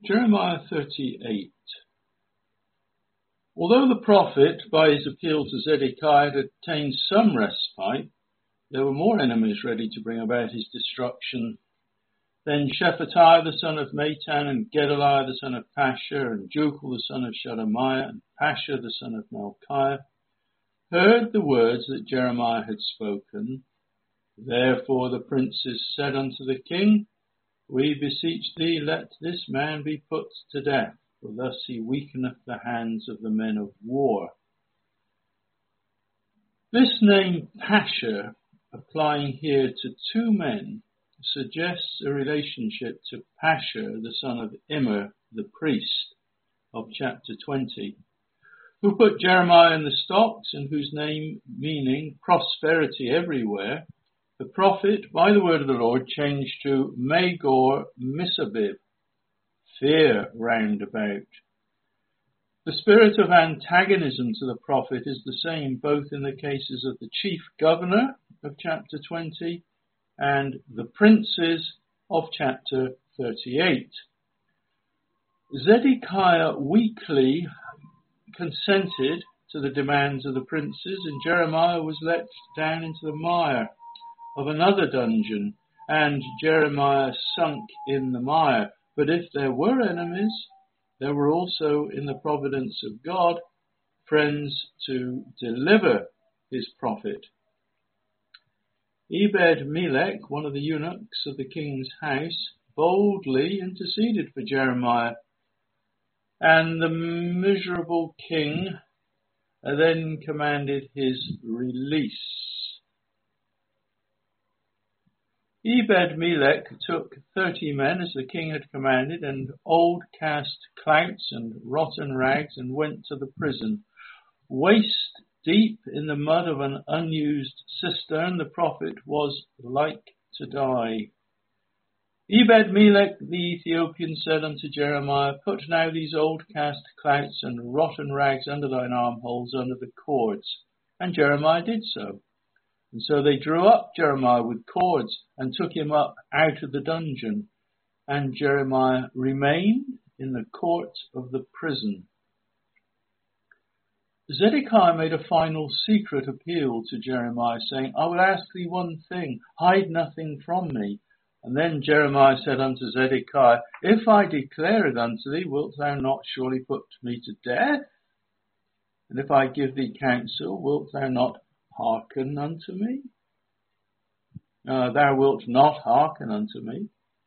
Jeremiah 38. Although the prophet, by his appeal to Zedekiah, had obtained some respite, there were more enemies ready to bring about his destruction. Then Shephatiah the son of Matan, and Gedaliah the son of Pashur, and Jukal the son of Shadamiah, and Pashur the son of Malchiah, heard the words that Jeremiah had spoken. Therefore the princes said unto the king, We beseech thee, let this man be put to death, for thus he weakeneth the hands of the men of war. This name Pashur, applying here to two men, suggests a relationship to Pashur, the son of Immer, the priest of chapter 20, who put Jeremiah in the stocks, and whose name meaning prosperity everywhere, the prophet, by the word of the Lord, changed to Magor Misabib, fear round about. The spirit of antagonism to the prophet is the same both in the cases of the chief governor of chapter 20 and the princes of chapter 38. Zedekiah weakly consented to the demands of the princes, and Jeremiah was let down into the mire of another dungeon, and Jeremiah sunk in the mire. But if there were enemies, there were also, in the providence of God, friends to deliver his prophet. Ebed-Melech, one of the eunuchs of the king's house, boldly interceded for Jeremiah, and the miserable king then commanded his release. Ebed-Melech took 30 men as the king had commanded, and old cast clouts and rotten rags, and went to the prison. Waist deep in the mud of an unused cistern, the prophet was like to die. Ebed-Melech the Ethiopian said unto Jeremiah, Put now these old cast clouts and rotten rags under thine armholes, under the cords. And Jeremiah did so. And so they drew up Jeremiah with cords and took him up out of the dungeon. And Jeremiah remained in the court of the prison. Zedekiah made a final secret appeal to Jeremiah, saying, I will ask thee one thing, hide nothing from me. And then Jeremiah said unto Zedekiah, If I declare it unto thee, wilt thou not surely put me to death? And if I give thee counsel, wilt thou not hearken unto me? Thou wilt not hearken unto me.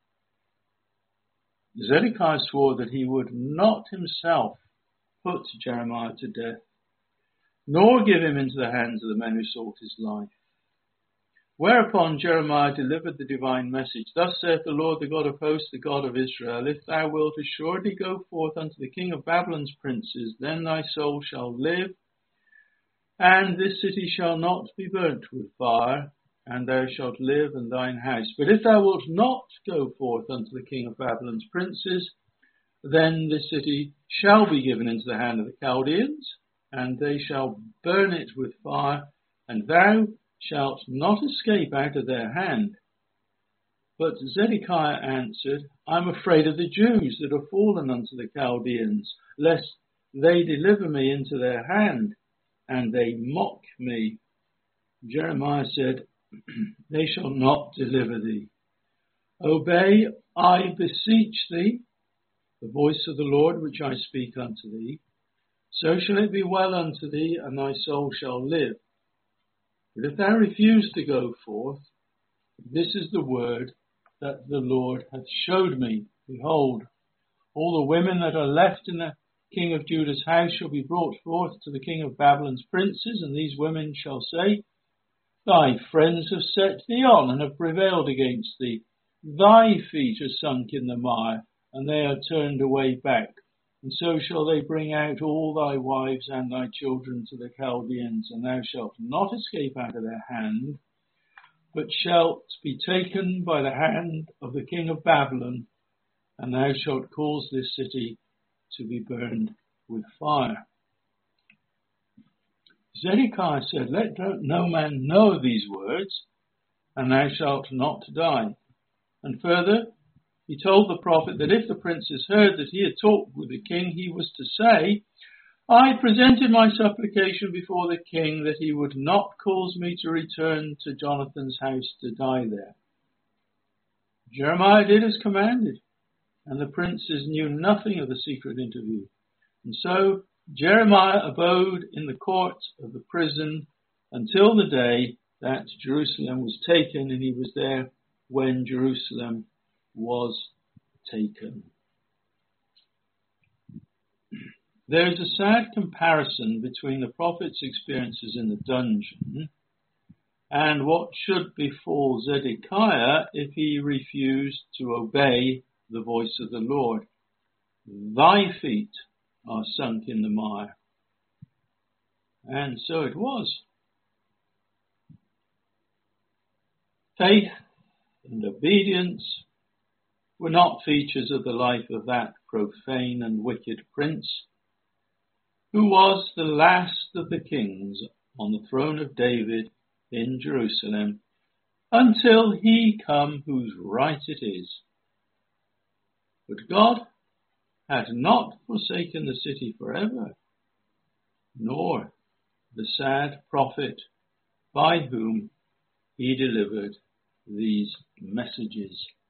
Zedekiah swore that he would not himself put Jeremiah to death, nor give him into the hands of the men who sought his life. Whereupon Jeremiah delivered the divine message. Thus saith the Lord, the God of hosts, the God of Israel, If thou wilt assuredly go forth unto the king of Babylon's princes, then thy soul shall live, and this city shall not be burnt with fire, and thou shalt live and thine house. But if thou wilt not go forth unto the king of Babylon's princes, then this city shall be given into the hand of the Chaldeans, and they shall burn it with fire, and thou shalt not escape out of their hand. But Zedekiah answered, I am afraid of the Jews that are fallen unto the Chaldeans, lest they deliver me into their hand, and they mock me. Jeremiah said, They shall not deliver thee. Obey, I beseech thee, the voice of the Lord which I speak unto thee. So shall it be well unto thee, and thy soul shall live. But if thou refuse to go forth, this is the word that the Lord hath showed me. Behold, all the women that are left in the king of Judah's house shall be brought forth to the king of Babylon's princes, and these women shall say, Thy friends have set thee on, and have prevailed against thee. Thy feet are sunk in the mire, and they are turned away back. And so shall they bring out all thy wives and thy children to the Chaldeans, and thou shalt not escape out of their hand, but shalt be taken by the hand of the king of Babylon, and thou shalt cause this city to be burned with fire. Zedekiah said, Let no man know these words, and thou shalt not die. And further, He told the prophet that if the princes heard that he had talked with the king, he was to say, I presented my supplication before the king that he would not cause me to return to Jonathan's house to die there. Jeremiah did as commanded, and the princes knew nothing of the secret interview. And so Jeremiah abode in the court of the prison until the day that Jerusalem was taken, and he was there when Jerusalem was taken. There is a sad comparison between the prophet's experiences in the dungeon and what should befall Zedekiah if he refused to obey the voice of the Lord. Thy feet are sunk in the mire. And so it was. Faith and obedience were not features of the life of that profane and wicked prince, who was the last of the kings on the throne of David in Jerusalem, until he come whose right it is. But God had not forsaken the city forever, nor the sad prophet by whom he delivered these messages.